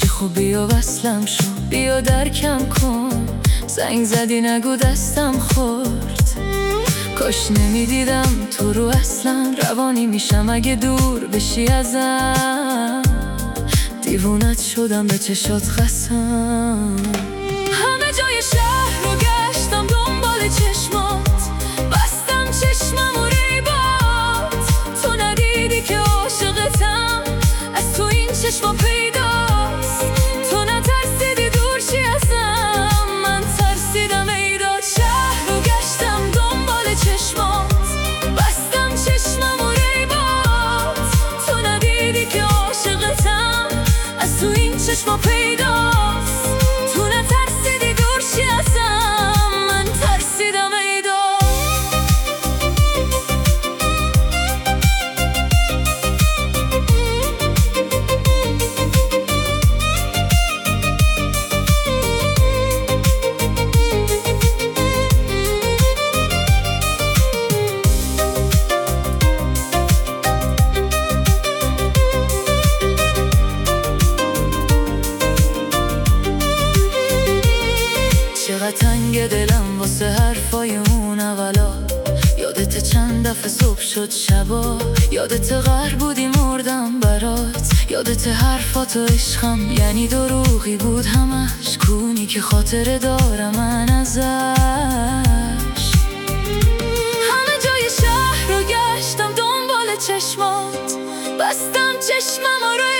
باشی خوب بیا وصلم شو، بیا درکم کن. زنگ زدی نگو دستم خورد، کاش نمیدیدم تو رو اصلا. روانی میشم اگه دور بشی ازم، دیوونت شدم به چشات قسم. همه جای شهر رو گشتم دنبال چشمات، بستم چشمم و ریبات. تو ندیدی که عاشقتم، از تو این چشما پیداست. تو نترسیدی دور شی ازم، من ترسیدم ای داد. شهر رو گشتم دنبال چشمات، بستم چشمم و ریبات. تو ندیدی که عاشقتم، از تو این چشما پیداست. تو نترسیدی دور شی ازم، من ترسیدم ای داد. چقدر تنگ دلم واسه حرفای اون اولا. یادت چند دفعه صبح شد شبا، یادت غر بودی مردم برات. یادت حرفات و عشقم یعنی دروغی بود همش، کونی که خاطره دارم من ازش. همه جای شهر رو گشتم دنبال چشمات، بستم چشمم و